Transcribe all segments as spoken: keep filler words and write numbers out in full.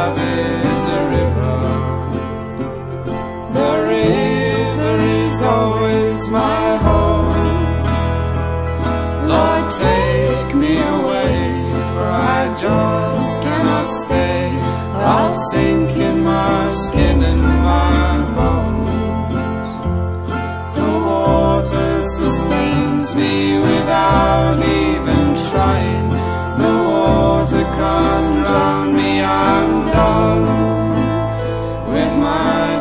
have is a river. The river is always my home. Lord, take me away, for I just cannot stay, or I'll sink in my skin and my bones. The water sustains me without even trying. The water can't drown me, I'm done with my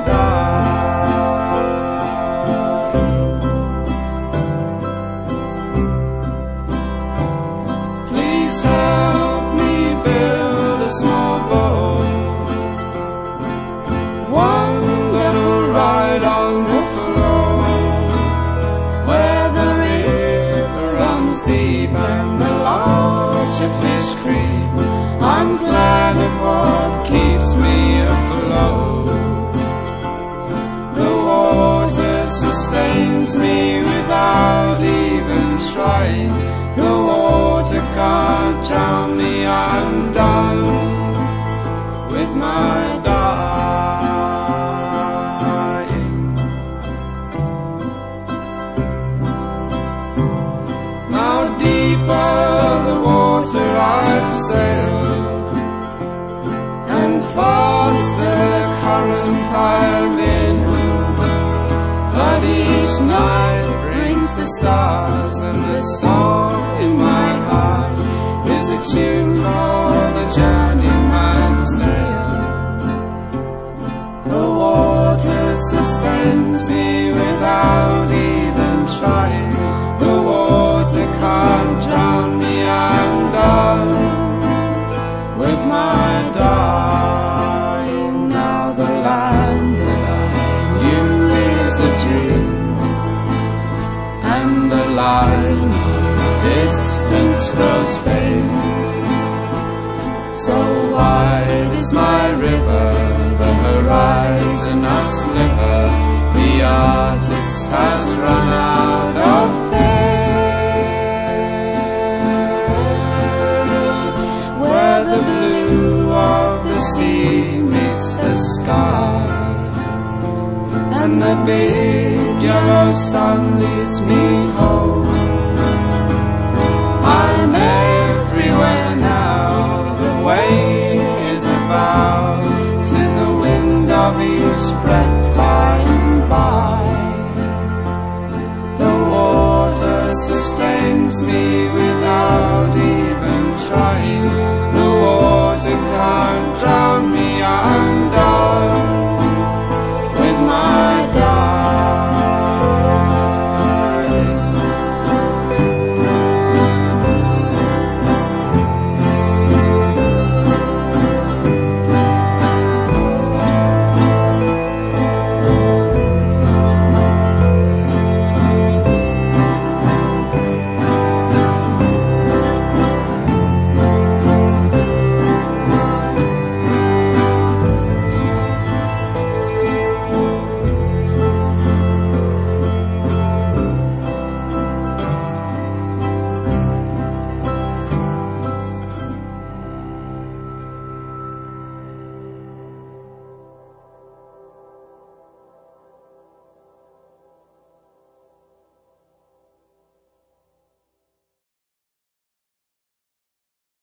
dying. Please help me build a small boat, one little ride on the flow, where the river runs deep and the larger fish creep. I'm glad of what keeps me afloat. The water sustains me without even trying. The water can't drown me, I'm done with my dying. Now deeper the water I sail, and faster the current I'm in. But each night brings the stars, and the song in my heart is a tune for the journeyman's tale. The water sustains me without even trying. The water can't drown me, I'm done with my dying. Now the land that I knew is a dream, and the line of distance grows faint. So wide is my river, the horizon a sliver. The artist has run out of pen, where the blue of the sea meets the sky, and the big yellow sun leads me home. I'm everywhere now, the way is a vow to the wind of each breath by and by. The water sustains me without even trying.